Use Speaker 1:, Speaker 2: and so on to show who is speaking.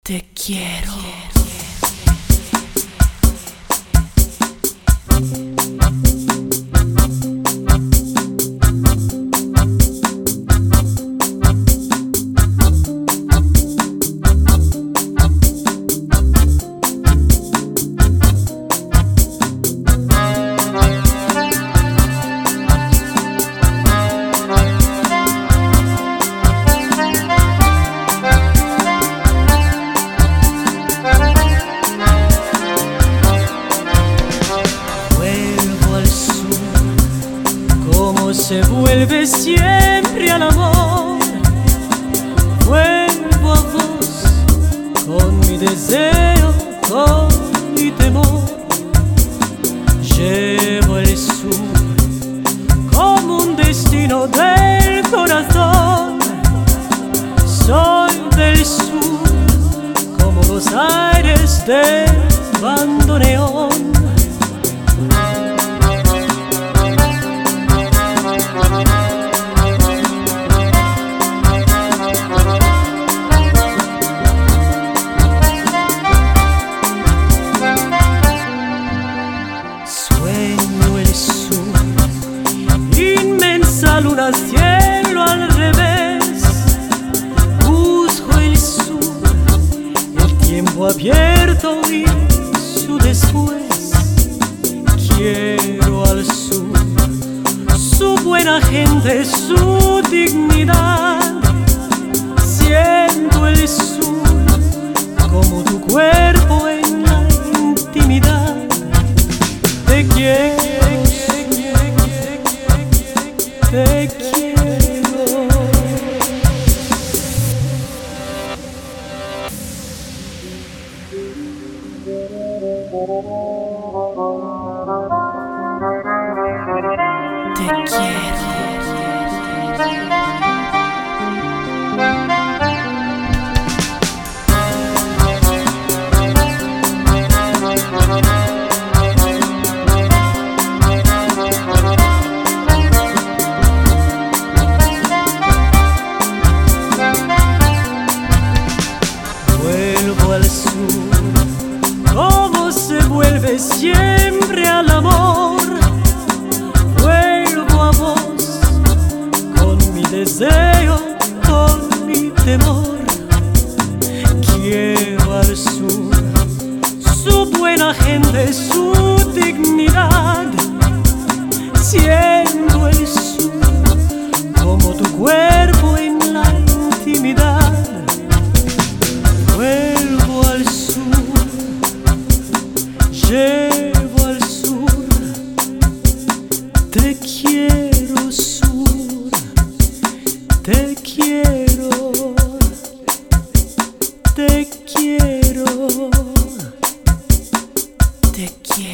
Speaker 1: Te quiero.
Speaker 2: Se vuelve siempre al amor. Vuelvo a vos con mi deseo, con mi temor. Llevo el sur como un destino del corazón. Soy del sur como los aires del bandoneón. Inmensa luna, cielo al revés. Busco el sur, el tiempo abierto y su después. Quiero al sur, su buena gente, su dignidad. Siento el sur como tu cuerpo en la intimidad. Te quiero. Te quiero.
Speaker 1: Te quiero.
Speaker 2: Al sur, cómo se vuelve siempre al amor. Vuelvo a vos con mi deseo, con mi temor. Quiero al sur, su buena gente, su dignidad. Siento el sur como tu cuerpo en la intimidad. Vuelvo al sur, llevo al sur. Te quiero sur, te quiero, te quiero,
Speaker 1: Te quiero.